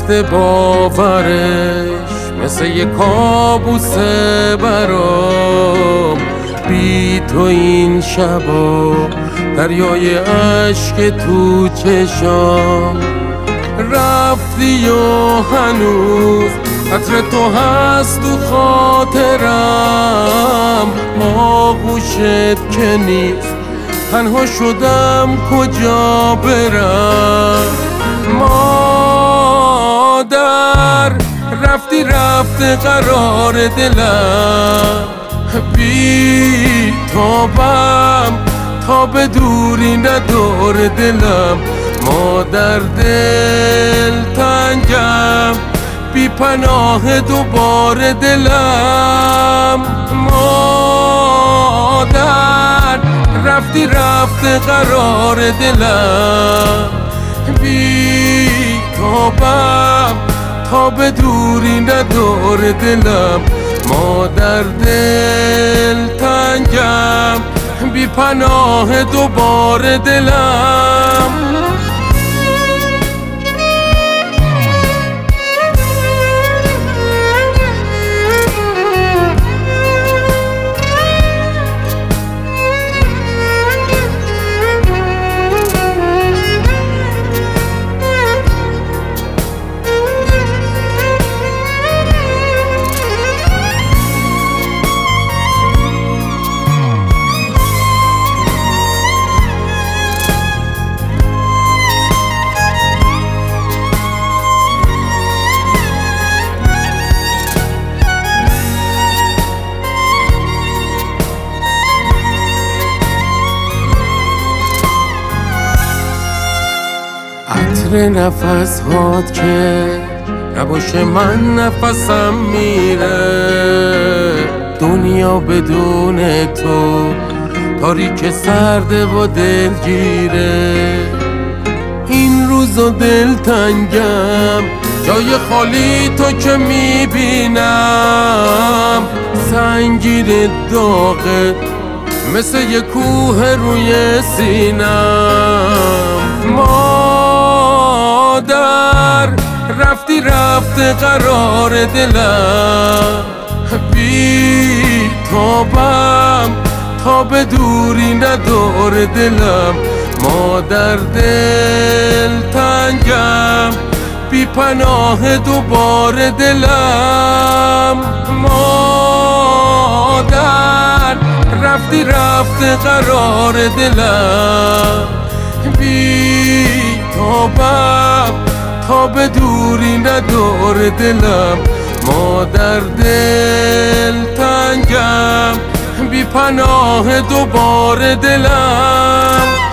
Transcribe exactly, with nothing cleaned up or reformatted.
سخت باورش، مثل یه کابوسه برام. بی تو این شبا دریای عشق تو چشام. رفتی و هنوز عطر تو هست تو خاطرم. آغوشت که نیست تنها شدم کجا برم. مادر رفتی رفته قرار دلم. بی تابم تا به دوری ندار دلم. مادر دل تنگم بی پناه دوباره دلم. مادر رفتی رفته قرار دلم. بی تابم تا به دوری ندار دلم. مادر دل تنگم بی پناه دوباره دلم. عطر نفس هات که نباشه من نفسم میره. دنیا بدون تو تاریک سرده و دلگیره. این روزا دل تنگم جای خالی تو که میبینم. سنگین داغه مثل یه کوه روی سینم. مادر رفتی رفته قرار دلم. بی تابم تا به دوری ندار دلم. مادر دل تنگم بی پناه دوباره دلم. مادر رفتی رفته قرار دلم. بی تابم تا به دوری ندار دلم. مادر دل تنگم بی پناه دوباره دلم.